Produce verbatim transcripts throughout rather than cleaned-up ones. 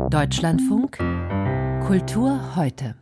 Deutschlandfunk Kultur heute.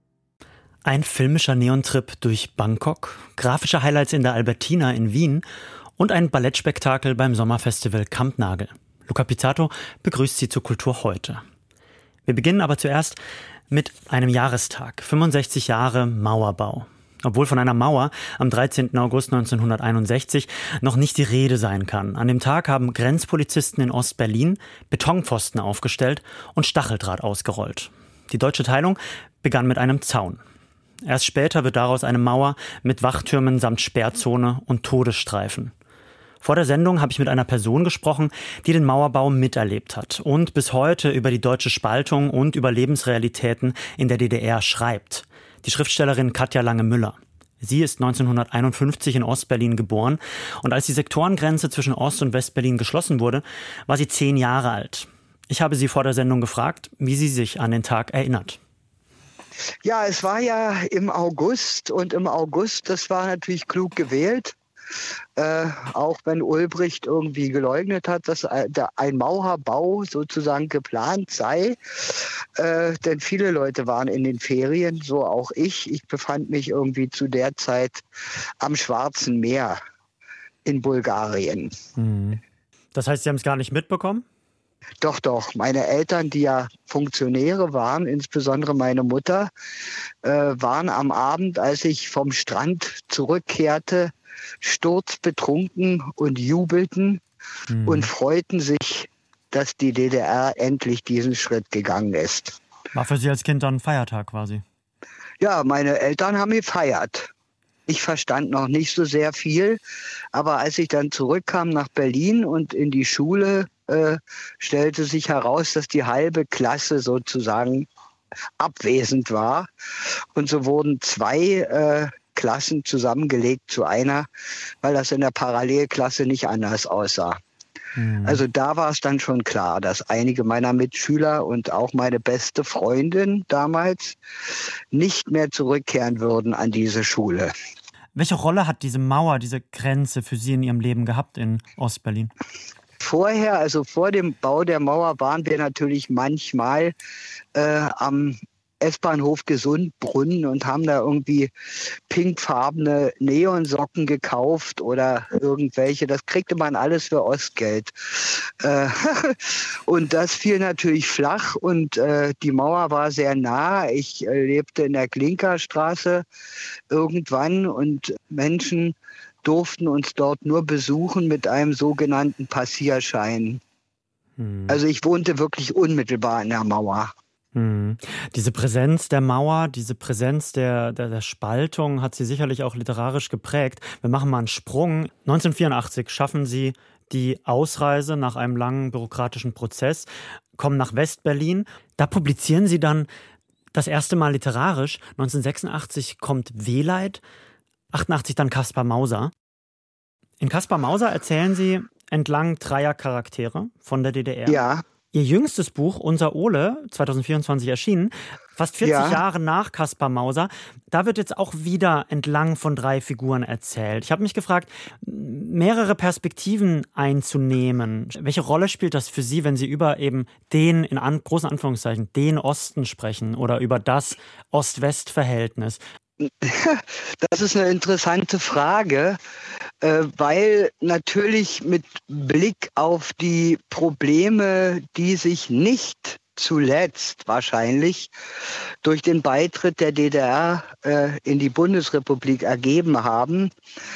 Ein filmischer Neontrip durch Bangkok, grafische Highlights in der Albertina in Wien und ein Ballettspektakel beim Sommerfestival Kampnagel. Luca Pizzato begrüßt Sie zu Kultur heute. Wir beginnen aber zuerst mit einem Jahrestag, fünfundsechzig Jahre Mauerbau. Obwohl von einer Mauer am dreizehnten August neunzehnhunderteinundsechzig noch nicht die Rede sein kann. An dem Tag haben Grenzpolizisten in Ostberlin Betonpfosten aufgestellt und Stacheldraht ausgerollt. Die deutsche Teilung begann mit einem Zaun. Erst später wird daraus eine Mauer mit Wachtürmen samt Sperrzone und Todesstreifen. Vor der Sendung habe ich mit einer Person gesprochen, die den Mauerbau miterlebt hat und bis heute über die deutsche Spaltung und über Lebensrealitäten in der D D R schreibt. Die Schriftstellerin Katja Lange-Müller. Sie ist neunzehnhunderteinundfünfzig in Ostberlin geboren und als die Sektorengrenze zwischen Ost- und Westberlin geschlossen wurde, war sie zehn Jahre alt. Ich habe sie vor der Sendung gefragt, wie sie sich an den Tag erinnert. Ja, es war ja im August und im August, das war natürlich klug gewählt. Äh, auch wenn Ulbricht irgendwie geleugnet hat, dass ein Mauerbau sozusagen geplant sei. Äh, denn viele Leute waren in den Ferien, so auch ich. Ich befand mich irgendwie zu der Zeit am Schwarzen Meer in Bulgarien. Das heißt, Sie haben es gar nicht mitbekommen? Doch, doch. Meine Eltern, die ja Funktionäre waren, insbesondere meine Mutter, äh, waren am Abend, als ich vom Strand zurückkehrte, sturzbetrunken und jubelten hm. und freuten sich, dass die D D R endlich diesen Schritt gegangen ist. War für Sie als Kind dann ein Feiertag quasi? Ja, meine Eltern haben gefeiert. Ich verstand noch nicht so sehr viel, aber als ich dann zurückkam nach Berlin und in die Schule, äh, stellte sich heraus, dass die halbe Klasse sozusagen abwesend war. Und so wurden zwei äh, Klassen zusammengelegt zu einer, weil das in der Parallelklasse nicht anders aussah. Mhm. Also da war es dann schon klar, dass einige meiner Mitschüler und auch meine beste Freundin damals nicht mehr zurückkehren würden an diese Schule. Welche Rolle hat diese Mauer, diese Grenze für Sie in Ihrem Leben gehabt in Ostberlin? Vorher, also vor dem Bau der Mauer, waren wir natürlich manchmal äh, am S-Bahnhof Gesundbrunnen und haben da irgendwie pinkfarbene Neonsocken gekauft oder irgendwelche. Das kriegte man alles für Ostgeld. Äh, und das fiel natürlich flach und äh, die Mauer war sehr nah. Ich äh, lebte in der Klinkerstraße irgendwann und Menschen durften uns dort nur besuchen mit einem sogenannten Passierschein. Hm. Also ich wohnte wirklich unmittelbar an der Mauer. Hm. Diese Präsenz der Mauer, diese Präsenz der, der, der Spaltung hat Sie sicherlich auch literarisch geprägt. Wir machen mal einen Sprung. neunzehnhundertvierundachtzig schaffen Sie die Ausreise nach einem langen bürokratischen Prozess, kommen nach Westberlin. Da publizieren Sie dann das erste Mal literarisch. neunzehnhundertsechsundachtzig kommt Wehleid, achtundachtzig dann Kaspar Mauser. In Kaspar Mauser erzählen Sie entlang dreier Charaktere von der D D R. Ja. Ihr jüngstes Buch, Unser Ole, zweitausendvierundzwanzig erschienen, fast vierzig ja. Jahre nach Kaspar Mauser, da wird jetzt auch wieder entlang von drei Figuren erzählt. Ich habe mich gefragt, mehrere Perspektiven einzunehmen. Welche Rolle spielt das für Sie, wenn Sie über eben den, in an, großen Anführungszeichen, den Osten sprechen oder über das Ost-West-Verhältnis? Das ist eine interessante Frage, weil natürlich mit Blick auf die Probleme, die sich nicht zuletzt wahrscheinlich durch den Beitritt der D D R in die Bundesrepublik ergeben haben,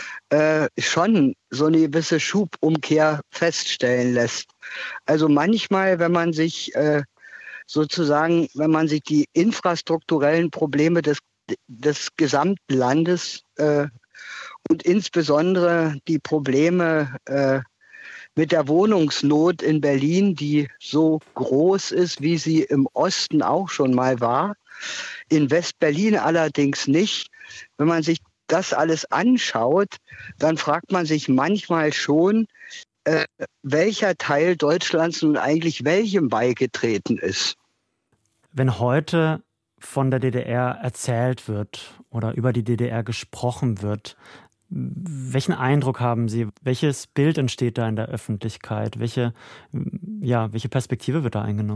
schon so eine gewisse Schubumkehr feststellen lässt. Also manchmal, wenn man sich sozusagen, wenn man sich die infrastrukturellen Probleme des des gesamten Landes äh, und insbesondere die Probleme äh, mit der Wohnungsnot in Berlin, die so groß ist, wie sie im Osten auch schon mal war, in West-Berlin allerdings nicht. Wenn man sich das alles anschaut, dann fragt man sich manchmal schon, äh, welcher Teil Deutschlands nun eigentlich welchem beigetreten ist. Wenn heute von der D D R erzählt wird oder über die D D R gesprochen wird, welchen Eindruck haben Sie? Welches Bild entsteht da in der Öffentlichkeit? Welche, ja, welche Perspektive wird da eingenommen?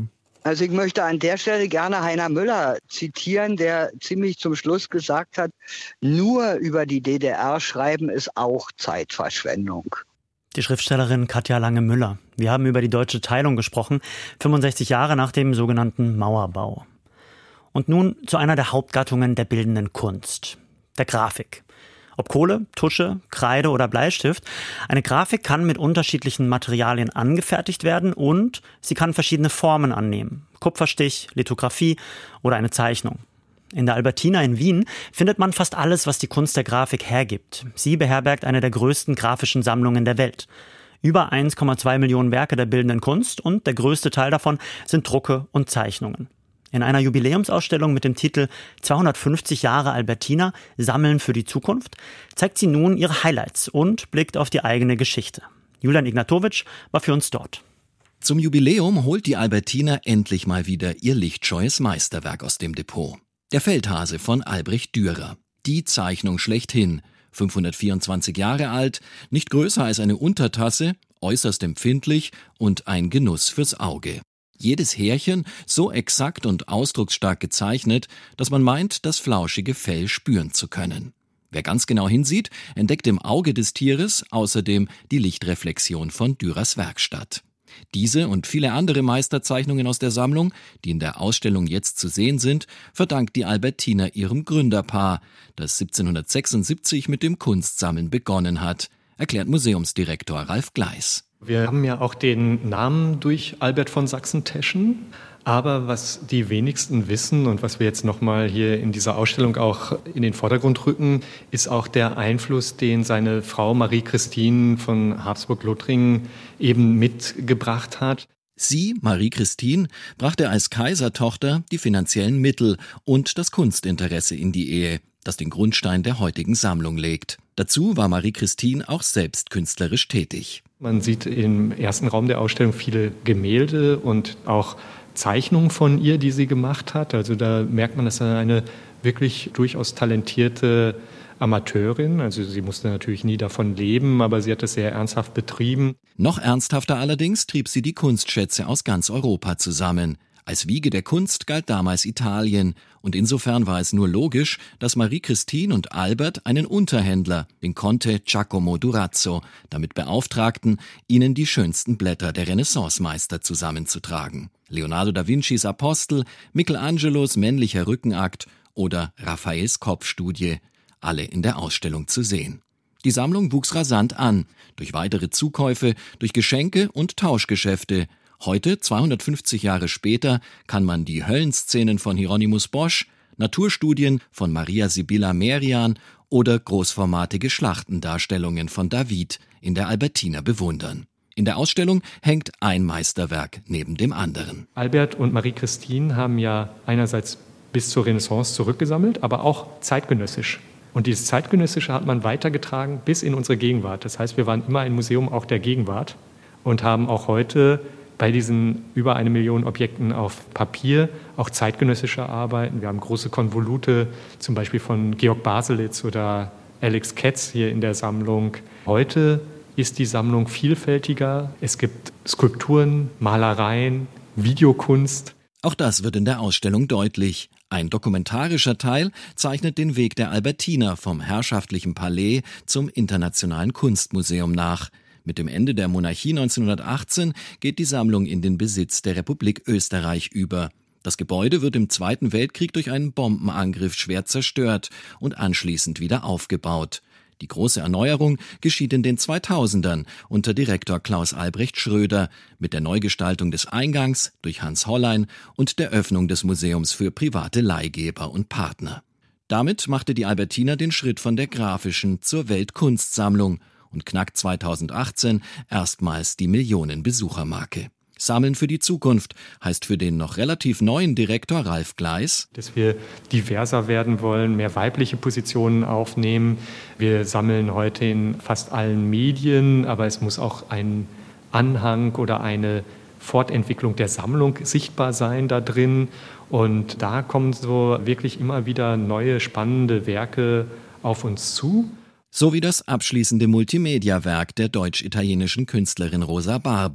Also ich möchte an der Stelle gerne Heiner Müller zitieren, der ziemlich zum Schluss gesagt hat, nur über die D D R schreiben ist auch Zeitverschwendung. Die Schriftstellerin Katja Lange-Müller. Wir haben über die deutsche Teilung gesprochen, fünfundsechzig Jahre nach dem sogenannten Mauerbau. Und nun zu einer der Hauptgattungen der bildenden Kunst, der Grafik. Ob Kohle, Tusche, Kreide oder Bleistift, eine Grafik kann mit unterschiedlichen Materialien angefertigt werden und sie kann verschiedene Formen annehmen. Kupferstich, Lithografie oder eine Zeichnung. In der Albertina in Wien findet man fast alles, was die Kunst der Grafik hergibt. Sie beherbergt eine der größten grafischen Sammlungen der Welt. Über eins Komma zwei Millionen Werke der bildenden Kunst und der größte Teil davon sind Drucke und Zeichnungen. In einer Jubiläumsausstellung mit dem Titel zweihundertfünfzig Jahre Albertina – Sammeln für die Zukunft zeigt sie nun ihre Highlights und blickt auf die eigene Geschichte. Julian Ignatowitsch war für uns dort. Zum Jubiläum holt die Albertina endlich mal wieder ihr lichtscheues Meisterwerk aus dem Depot. Der Feldhase von Albrecht Dürer. Die Zeichnung schlechthin. fünfhundertvierundzwanzig Jahre alt, nicht größer als eine Untertasse, äußerst empfindlich und ein Genuss fürs Auge. Jedes Härchen so exakt und ausdrucksstark gezeichnet, dass man meint, das flauschige Fell spüren zu können. Wer ganz genau hinsieht, entdeckt im Auge des Tieres außerdem die Lichtreflexion von Dürers Werkstatt. Diese und viele andere Meisterzeichnungen aus der Sammlung, die in der Ausstellung jetzt zu sehen sind, verdankt die Albertina ihrem Gründerpaar, das siebzehnhundertsechsundsiebzig mit dem Kunstsammeln begonnen hat, erklärt Museumsdirektor Ralf Gleis. Wir haben ja auch den Namen durch Albert von Sachsen-Teschen. Aber was die wenigsten wissen und was wir jetzt nochmal hier in dieser Ausstellung auch in den Vordergrund rücken, ist auch der Einfluss, den seine Frau Marie-Christine von Habsburg-Lothringen eben mitgebracht hat. Sie, Marie-Christine, brachte als Kaisertochter die finanziellen Mittel und das Kunstinteresse in die Ehe, das den Grundstein der heutigen Sammlung legt. Dazu war Marie-Christine auch selbst künstlerisch tätig. Man sieht im ersten Raum der Ausstellung viele Gemälde und auch Zeichnungen von ihr, die sie gemacht hat. Also da merkt man, dass er eine wirklich durchaus talentierte Amateurin. Also sie musste natürlich nie davon leben, aber sie hat es sehr ernsthaft betrieben. Noch ernsthafter allerdings trieb sie die Kunstschätze aus ganz Europa zusammen. Als Wiege der Kunst galt damals Italien und insofern war es nur logisch, dass Marie-Christine und Albert einen Unterhändler, den Conte Giacomo Durazzo, damit beauftragten, ihnen die schönsten Blätter der Renaissancemeister zusammenzutragen. Leonardo da Vincis Apostel, Michelangelos männlicher Rückenakt oder Raffaels Kopfstudie, alle in der Ausstellung zu sehen. Die Sammlung wuchs rasant an, durch weitere Zukäufe, durch Geschenke und Tauschgeschäfte. Heute, zweihundertfünfzig Jahre später, kann man die Höllenszenen von Hieronymus Bosch, Naturstudien von Maria Sibylla Merian oder großformatige Schlachtendarstellungen von David in der Albertina bewundern. In der Ausstellung hängt ein Meisterwerk neben dem anderen. Albert und Marie-Christine haben ja einerseits bis zur Renaissance zurückgesammelt, aber auch zeitgenössisch. Und dieses Zeitgenössische hat man weitergetragen bis in unsere Gegenwart. Das heißt, wir waren immer ein Museum auch der Gegenwart und haben auch heute bei diesen über eine Million Objekten auf Papier auch zeitgenössische Arbeiten. Wir haben große Konvolute, zum Beispiel von Georg Baselitz oder Alex Ketz hier in der Sammlung. Heute ist die Sammlung vielfältiger. Es gibt Skulpturen, Malereien, Videokunst. Auch das wird in der Ausstellung deutlich. Ein dokumentarischer Teil zeichnet den Weg der Albertina vom herrschaftlichen Palais zum Internationalen Kunstmuseum nach. Mit dem Ende der Monarchie neunzehnhundertachtzehn geht die Sammlung in den Besitz der Republik Österreich über. Das Gebäude wird im Zweiten Weltkrieg durch einen Bombenangriff schwer zerstört und anschließend wieder aufgebaut. Die große Erneuerung geschieht in den zweitausendern unter Direktor Klaus Albrecht Schröder mit der Neugestaltung des Eingangs durch Hans Hollein und der Öffnung des Museums für private Leihgeber und Partner. Damit machte die Albertina den Schritt von der grafischen zur Weltkunstsammlung und knackt zweitausendachtzehn erstmals die Millionen-Besuchermarke. Sammeln für die Zukunft heißt für den noch relativ neuen Direktor Ralf Gleis, dass wir diverser werden wollen, mehr weibliche Positionen aufnehmen. Wir sammeln heute in fast allen Medien, aber es muss auch ein Anhang oder eine Fortentwicklung der Sammlung sichtbar sein da drin. Und da kommen so wirklich immer wieder neue, spannende Werke auf uns zu. So wie das abschließende Multimedia-Werk der deutsch-italienischen Künstlerin Rosa Barba,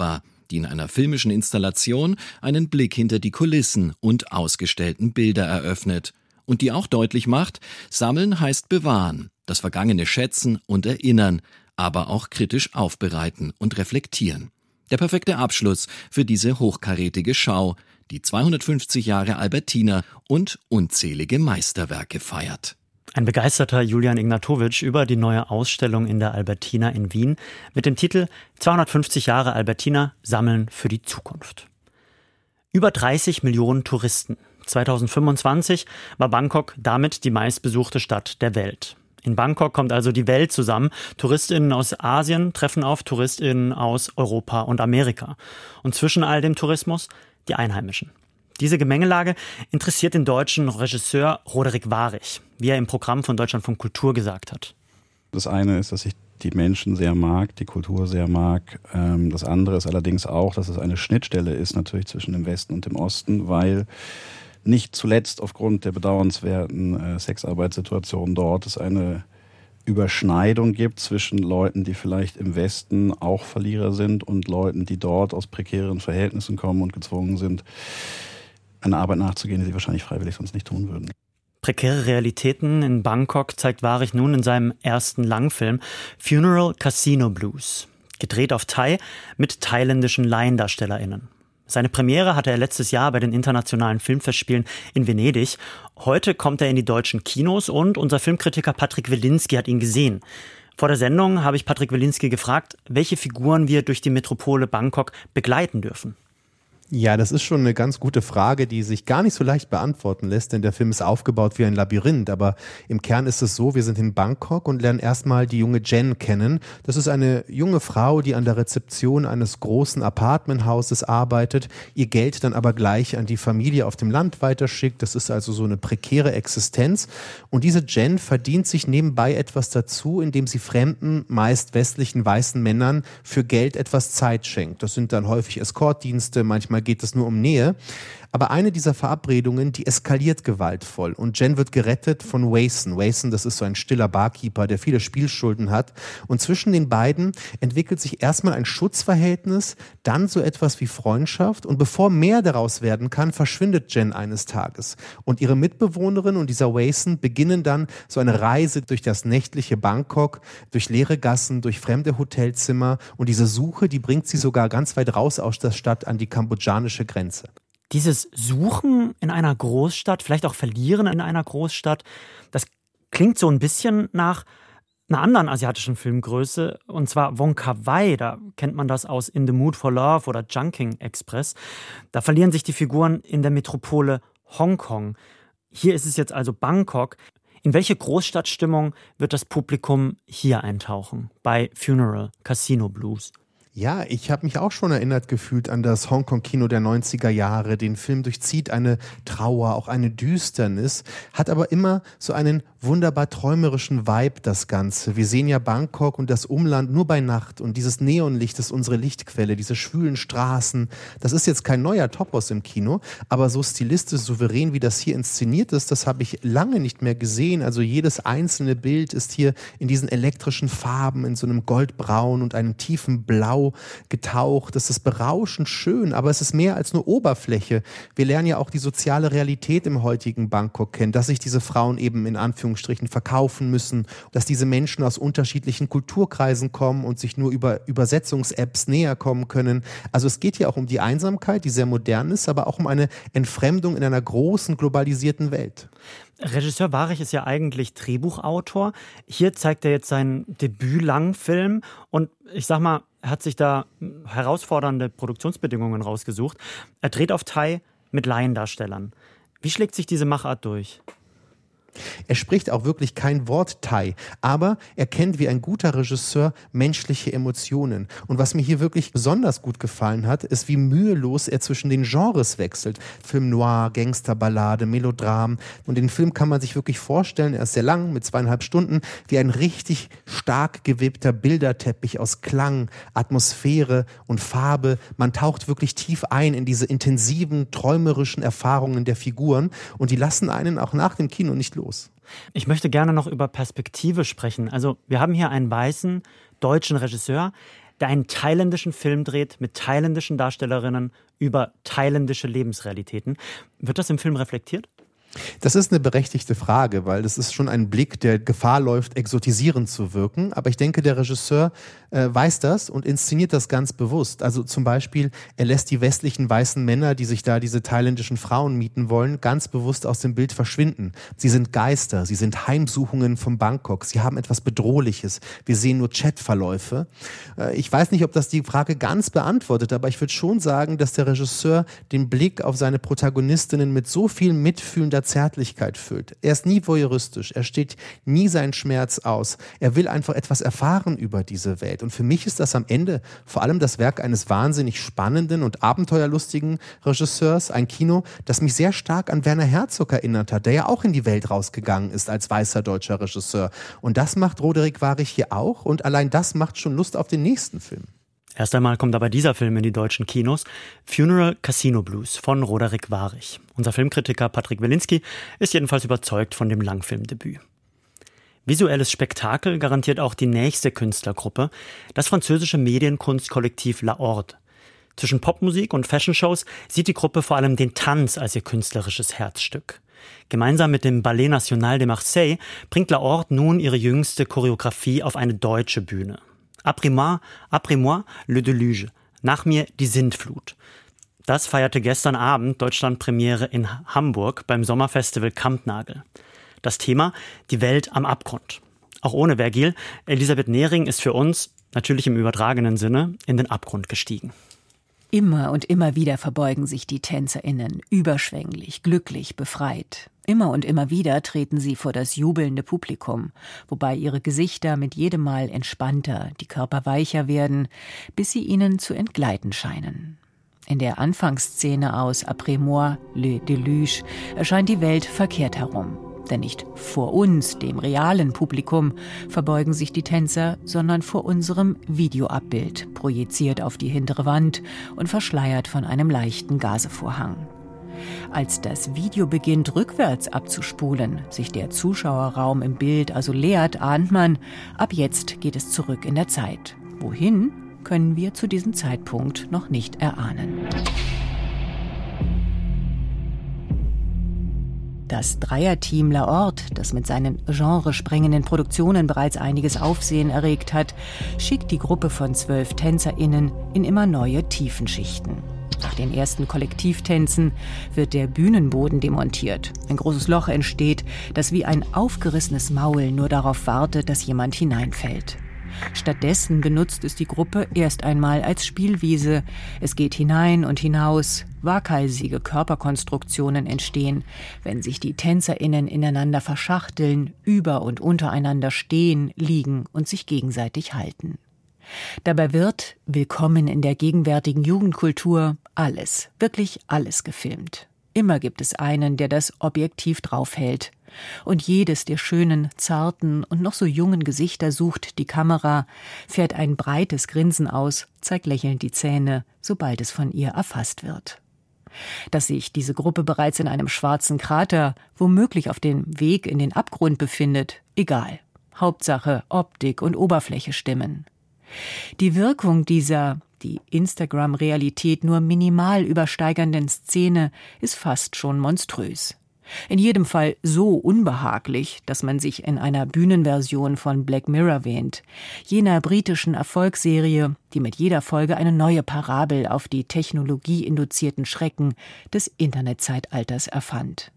die in einer filmischen Installation einen Blick hinter die Kulissen und ausgestellten Bilder eröffnet und die auch deutlich macht, Sammeln heißt bewahren, das Vergangene schätzen und erinnern, aber auch kritisch aufbereiten und reflektieren. Der perfekte Abschluss für diese hochkarätige Schau, die zweihundertfünfzig Jahre Albertina und unzählige Meisterwerke feiert. Ein begeisterter Julian Ignatowitsch über die neue Ausstellung in der Albertina in Wien mit dem Titel zweihundertfünfzig Jahre Albertina sammeln für die Zukunft. Über dreißig Millionen Touristen. zweitausendfünfundzwanzig war Bangkok damit die meistbesuchte Stadt der Welt. In Bangkok kommt also die Welt zusammen. TouristInnen aus Asien treffen auf TouristInnen aus Europa und Amerika. Und zwischen all dem Tourismus die Einheimischen. Diese Gemengelage interessiert den deutschen Regisseur Roderick Warich, wie er im Programm von Deutschlandfunk Kultur gesagt hat. Das eine ist, dass ich die Menschen sehr mag, die Kultur sehr mag. Das andere ist allerdings auch, dass es eine Schnittstelle ist natürlich zwischen dem Westen und dem Osten, weil nicht zuletzt aufgrund der bedauernswerten Sexarbeitssituation dort es eine Überschneidung gibt zwischen Leuten, die vielleicht im Westen auch Verlierer sind und Leuten, die dort aus prekären Verhältnissen kommen und gezwungen sind, eine Arbeit nachzugehen, die sie wahrscheinlich freiwillig sonst nicht tun würden. Prekäre Realitäten in Bangkok zeigt Warich nun in seinem ersten Langfilm Funeral Casino Blues, gedreht auf Thai mit thailändischen LaiendarstellerInnen. Seine Premiere hatte er letztes Jahr bei den internationalen Filmfestspielen in Venedig. Heute kommt er in die deutschen Kinos und unser Filmkritiker Patrick Wilinski hat ihn gesehen. Vor der Sendung habe ich Patrick Wilinski gefragt, welche Figuren wir durch die Metropole Bangkok begleiten dürfen. Ja, das ist schon eine ganz gute Frage, die sich gar nicht so leicht beantworten lässt, denn der Film ist aufgebaut wie ein Labyrinth. Aber im Kern ist es so, wir sind in Bangkok und lernen erstmal die junge Jen kennen. Das ist eine junge Frau, die an der Rezeption eines großen Apartmenthauses arbeitet, ihr Geld dann aber gleich an die Familie auf dem Land weiterschickt. Das ist also so eine prekäre Existenz. Und diese Jen verdient sich nebenbei etwas dazu, indem sie fremden, meist westlichen weißen Männern für Geld etwas Zeit schenkt. Das sind dann häufig Escortdienste, manchmal geht es nur um Nähe. Aber eine dieser Verabredungen, die eskaliert gewaltvoll und Jen wird gerettet von Wason. Wason, das ist so ein stiller Barkeeper, der viele Spielschulden hat. Und zwischen den beiden entwickelt sich erstmal ein Schutzverhältnis, dann so etwas wie Freundschaft. Und bevor mehr daraus werden kann, verschwindet Jen eines Tages. Und ihre Mitbewohnerin und dieser Wason beginnen dann so eine Reise durch das nächtliche Bangkok, durch leere Gassen, durch fremde Hotelzimmer. Und diese Suche, die bringt sie sogar ganz weit raus aus der Stadt an die kambodschanische Grenze. Dieses Suchen in einer Großstadt, vielleicht auch Verlieren in einer Großstadt, das klingt so ein bisschen nach einer anderen asiatischen Filmgröße, und zwar Wong Kar-wai. Da kennt man das aus In the Mood for Love oder Chungking Express. Da verlieren sich die Figuren in der Metropole Hongkong. Hier ist es jetzt also Bangkok. In welche Großstadtstimmung wird das Publikum hier eintauchen bei Funeral Casino Blues? Ja, ich habe mich auch schon erinnert gefühlt an das Hongkong-Kino der neunziger Jahre. Den Film durchzieht eine Trauer, auch eine Düsternis, hat aber immer so einen wunderbar träumerischen Vibe, das Ganze. Wir sehen ja Bangkok und das Umland nur bei Nacht und dieses Neonlicht ist unsere Lichtquelle, diese schwülen Straßen. Das ist jetzt kein neuer Topos im Kino, aber so stilistisch souverän, wie das hier inszeniert ist, das habe ich lange nicht mehr gesehen. Also jedes einzelne Bild ist hier in diesen elektrischen Farben, in so einem Goldbraun und einem tiefen Blau getaucht. Das ist berauschend schön, aber es ist mehr als nur Oberfläche. Wir lernen ja auch die soziale Realität im heutigen Bangkok kennen, dass sich diese Frauen eben in Anführungsstrichen verkaufen müssen, dass diese Menschen aus unterschiedlichen Kulturkreisen kommen und sich nur über Übersetzungs-Apps näher kommen können. Also es geht ja auch um die Einsamkeit, die sehr modern ist, aber auch um eine Entfremdung in einer großen, globalisierten Welt. Regisseur Warich ist ja eigentlich Drehbuchautor. Hier zeigt er jetzt seinen Debüt-Langfilm und ich sag mal, er hat sich da herausfordernde Produktionsbedingungen rausgesucht. Er dreht auf Thai mit Laiendarstellern. Wie schlägt sich diese Machart durch? Er spricht auch wirklich kein Wort Thai, aber er kennt wie ein guter Regisseur menschliche Emotionen. Und was mir hier wirklich besonders gut gefallen hat, ist, wie mühelos er zwischen den Genres wechselt. Film Noir, Gangsterballade, Melodram. Und den Film kann man sich wirklich vorstellen, er ist sehr lang, mit zweieinhalb Stunden, wie ein richtig stark gewebter Bilderteppich aus Klang, Atmosphäre und Farbe. Man taucht wirklich tief ein in diese intensiven, träumerischen Erfahrungen der Figuren und die lassen einen auch nach dem Kino nicht los. Ich möchte gerne noch über Perspektive sprechen. Also wir haben hier einen weißen deutschen Regisseur, der einen thailändischen Film dreht mit thailändischen Darstellerinnen über thailändische Lebensrealitäten. Wird das im Film reflektiert? Das ist eine berechtigte Frage, weil das ist schon ein Blick, der Gefahr läuft, exotisierend zu wirken. Aber ich denke, der Regisseur äh, weiß das und inszeniert das ganz bewusst. Also zum Beispiel, er lässt die westlichen weißen Männer, die sich da diese thailändischen Frauen mieten wollen, ganz bewusst aus dem Bild verschwinden. Sie sind Geister, sie sind Heimsuchungen von Bangkok, sie haben etwas Bedrohliches. Wir sehen nur Chatverläufe. Äh, ich weiß nicht, ob das die Frage ganz beantwortet, aber ich würde schon sagen, dass der Regisseur den Blick auf seine Protagonistinnen mit so viel mitfühlender Zärtlichkeit füllt. Er ist nie voyeuristisch, er steht nie seinen Schmerz aus. Er will einfach etwas erfahren über diese Welt. Und für mich ist das am Ende vor allem das Werk eines wahnsinnig spannenden und abenteuerlustigen Regisseurs, ein Kino, das mich sehr stark an Werner Herzog erinnert hat, der ja auch in die Welt rausgegangen ist als weißer deutscher Regisseur. Und das macht Roderick Warich hier auch und allein das macht schon Lust auf den nächsten Film. Erst einmal kommt aber dieser Film in die deutschen Kinos, Funeral Casino Blues von Roderick Warich. Unser Filmkritiker Patrick Wilinski ist jedenfalls überzeugt von dem Langfilmdebüt. Visuelles Spektakel garantiert auch die nächste Künstlergruppe, das französische Medienkunstkollektiv La Horde. Zwischen Popmusik und Fashionshows sieht die Gruppe vor allem den Tanz als ihr künstlerisches Herzstück. Gemeinsam mit dem Ballet National de Marseille bringt La Horde nun ihre jüngste Choreografie auf eine deutsche Bühne. Après moi, après moi, le déluge. Nach mir die Sintflut. Das feierte gestern Abend Deutschlandpremiere in Hamburg beim Sommerfestival Kampnagel. Das Thema: die Welt am Abgrund. Auch ohne Vergil, Elisabeth Nehring ist für uns, natürlich im übertragenen Sinne, in den Abgrund gestiegen. Immer und immer wieder verbeugen sich die TänzerInnen, überschwänglich, glücklich, befreit. Immer und immer wieder treten sie vor das jubelnde Publikum, wobei ihre Gesichter mit jedem Mal entspannter, die Körper weicher werden, bis sie ihnen zu entgleiten scheinen. In der Anfangsszene aus Après moi, le déluge erscheint die Welt verkehrt herum. Denn nicht vor uns, dem realen Publikum, verbeugen sich die Tänzer, sondern vor unserem Videoabbild, projiziert auf die hintere Wand und verschleiert von einem leichten Gazevorhang. Als das Video beginnt, rückwärts abzuspulen, sich der Zuschauerraum im Bild also leert, ahnt man, ab jetzt geht es zurück in der Zeit. Wohin, können wir zu diesem Zeitpunkt noch nicht erahnen. Das Dreierteam La Horde, das mit seinen genresprengenden Produktionen bereits einiges Aufsehen erregt hat, schickt die Gruppe von zwölf TänzerInnen in immer neue Tiefenschichten. Nach den ersten Kollektivtänzen wird der Bühnenboden demontiert. Ein großes Loch entsteht, das wie ein aufgerissenes Maul nur darauf wartet, dass jemand hineinfällt. Stattdessen benutzt es die Gruppe erst einmal als Spielwiese. Es geht hinein und hinaus. Waghalsige Körperkonstruktionen entstehen, wenn sich die TänzerInnen ineinander verschachteln, über- und untereinander stehen, liegen und sich gegenseitig halten. Dabei wird, willkommen in der gegenwärtigen Jugendkultur, alles, wirklich alles gefilmt. Immer gibt es einen, der das Objektiv draufhält. Und jedes der schönen, zarten und noch so jungen Gesichter sucht die Kamera, fährt ein breites Grinsen aus, zeigt lächelnd die Zähne, sobald es von ihr erfasst wird. Dass sich diese Gruppe bereits in einem schwarzen Krater, womöglich auf dem Weg in den Abgrund befindet, egal. Hauptsache Optik und Oberfläche stimmen. Die Wirkung dieser, die Instagram-Realität nur minimal übersteigernden Szene ist fast schon monströs. In jedem Fall so unbehaglich, dass man sich in einer Bühnenversion von Black Mirror wähnt, jener britischen Erfolgsserie, die mit jeder Folge eine neue Parabel auf die technologieinduzierten Schrecken des Internetzeitalters erfand.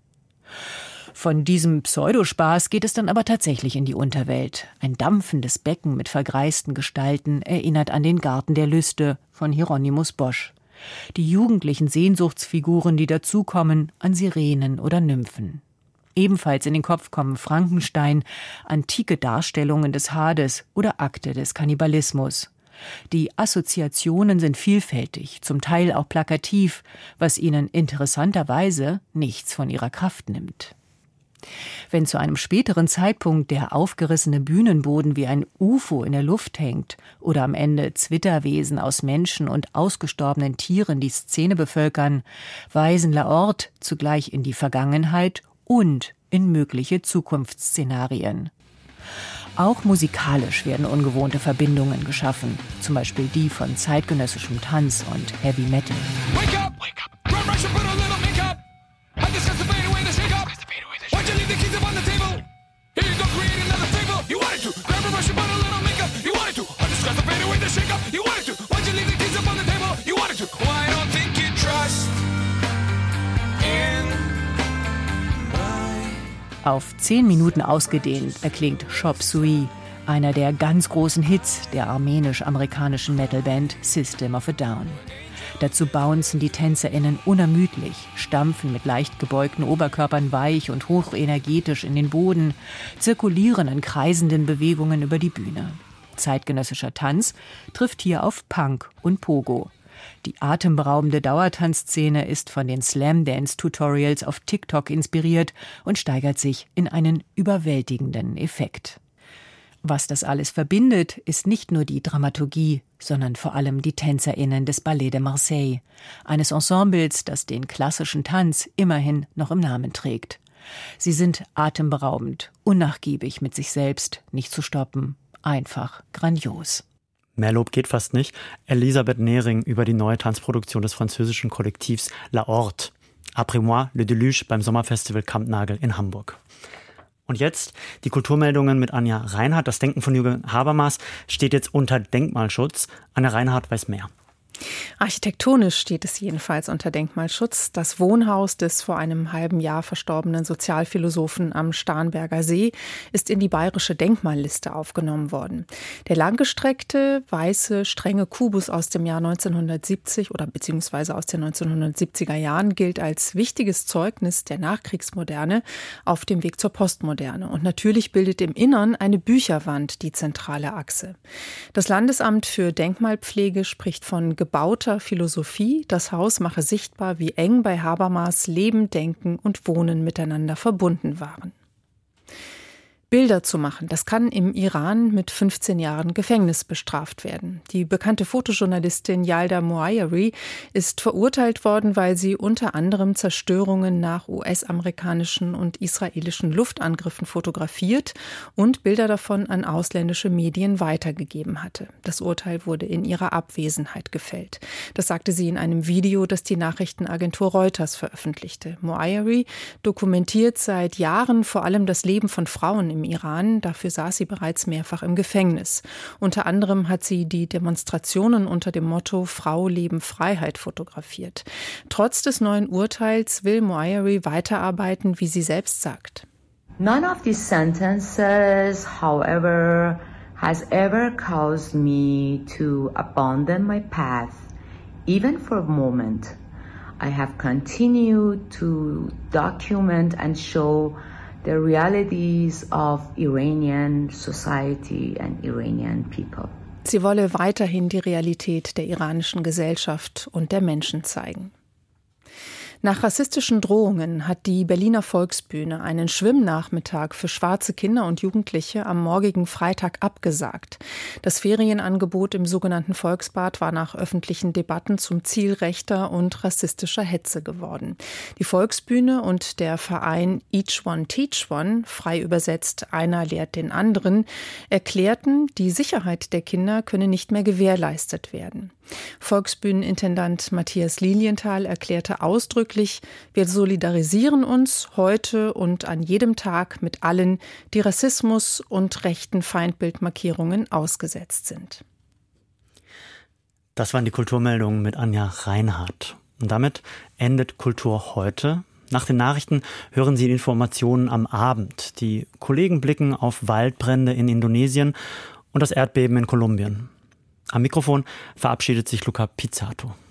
Von diesem Pseudospaß geht es dann aber tatsächlich in die Unterwelt. Ein dampfendes Becken mit vergreisten Gestalten erinnert an den Garten der Lüste von Hieronymus Bosch. Die jugendlichen Sehnsuchtsfiguren, die dazukommen, an Sirenen oder Nymphen. Ebenfalls in den Kopf kommen Frankenstein, antike Darstellungen des Hades oder Akte des Kannibalismus. Die Assoziationen sind vielfältig, zum Teil auch plakativ, was ihnen interessanterweise nichts von ihrer Kraft nimmt. Wenn zu einem späteren Zeitpunkt der aufgerissene Bühnenboden wie ein U F O in der Luft hängt oder am Ende Zwitterwesen aus Menschen und ausgestorbenen Tieren die Szene bevölkern, weisen La Horde zugleich in die Vergangenheit und in mögliche Zukunftsszenarien. Auch musikalisch werden ungewohnte Verbindungen geschaffen, zum Beispiel die von zeitgenössischem Tanz und Heavy Metal. Wake up, wake up. Run, rush, put a little makeup. I discuss the fade away, the shake up. Why'd you leave the keys up on the table? Here you go, create another fable. You wanted to grab a rush, put a little makeup. You wanted to I discuss the fade away, the shake up. You wanted to. Why'd you leave the keys up on the table? You wanted to. Well, I don't think you trust in my... Auf zehn Minuten ausgedehnt erklingt Chop Suey, einer der ganz großen Hits der armenisch-amerikanischen Metalband System of a Down. Dazu bouncen die TänzerInnen unermüdlich, stampfen mit leicht gebeugten Oberkörpern weich und hochenergetisch in den Boden, zirkulieren in kreisenden Bewegungen über die Bühne. Zeitgenössischer Tanz trifft hier auf Punk und Pogo. Die atemberaubende Dauertanzszene ist von den Slam-Dance-Tutorials auf TikTok inspiriert und steigert sich in einen überwältigenden Effekt. Was das alles verbindet, ist nicht nur die Dramaturgie, sondern vor allem die TänzerInnen des Ballet de Marseille, eines Ensembles, das den klassischen Tanz immerhin noch im Namen trägt. Sie sind atemberaubend, unnachgiebig mit sich selbst, nicht zu stoppen, einfach grandios. Mehr Lob geht fast nicht. Elisabeth Nehring über die neue Tanzproduktion des französischen Kollektivs La Horte. Après moi, le Deluge beim Sommerfestival Kampnagel in Hamburg. Und jetzt die Kulturmeldungen mit Anja Reinhardt. Das Denken von Jürgen Habermas steht jetzt unter Denkmalschutz. Anja Reinhardt weiß mehr. Architektonisch steht es jedenfalls unter Denkmalschutz. Das Wohnhaus des vor einem halben Jahr verstorbenen Sozialphilosophen am Starnberger See ist in die bayerische Denkmalliste aufgenommen worden. Der langgestreckte, weiße, strenge Kubus aus dem Jahr neunzehnhundertsiebzig oder beziehungsweise aus den neunzehnhundertsiebziger Jahren gilt als wichtiges Zeugnis der Nachkriegsmoderne auf dem Weg zur Postmoderne. Und natürlich bildet im Innern eine Bücherwand die zentrale Achse. Das Landesamt für Denkmalpflege spricht von gebauter Philosophie. Das Haus mache sichtbar, wie eng bei Habermas Leben, Denken und Wohnen miteinander verbunden waren. Bilder zu machen, das kann im Iran mit fünfzehn Jahren Gefängnis bestraft werden. Die bekannte Fotojournalistin Yalda Moayeri ist verurteilt worden, weil sie unter anderem Zerstörungen nach U S-amerikanischen und israelischen Luftangriffen fotografiert und Bilder davon an ausländische Medien weitergegeben hatte. Das Urteil wurde in ihrer Abwesenheit gefällt. Das sagte sie in einem Video, das die Nachrichtenagentur Reuters veröffentlichte. Moayeri dokumentiert seit Jahren vor allem das Leben von Frauen im Iran. Dafür saß sie bereits mehrfach im Gefängnis. Unter anderem hat sie die Demonstrationen unter dem Motto Frau, Leben, Freiheit fotografiert. Trotz des neuen Urteils will Moayeri weiterarbeiten, wie sie selbst sagt. None of these sentences, however, has ever caused me to abandon my path, even for a moment. I have continued to document and show the realities of Iranian society and Iranian people. Sie wolle weiterhin die Realität der iranischen Gesellschaft und der Menschen zeigen. Nach rassistischen Drohungen hat die Berliner Volksbühne einen Schwimmnachmittag für schwarze Kinder und Jugendliche am morgigen Freitag abgesagt. Das Ferienangebot im sogenannten Volksbad war nach öffentlichen Debatten zum Ziel rechter und rassistischer Hetze geworden. Die Volksbühne und der Verein Each One Teach One, frei übersetzt einer lehrt den anderen, erklärten, die Sicherheit der Kinder könne nicht mehr gewährleistet werden. Volksbühnenintendant Matthias Lilienthal erklärte ausdrücklich, wir solidarisieren uns heute und an jedem Tag mit allen, die Rassismus und rechten Feindbildmarkierungen ausgesetzt sind. Das waren die Kulturmeldungen mit Anja Reinhardt. Und damit endet Kultur heute. Nach den Nachrichten hören Sie Informationen am Abend. Die Kollegen blicken auf Waldbrände in Indonesien und das Erdbeben in Kolumbien. Am Mikrofon verabschiedet sich Luca Pizzato.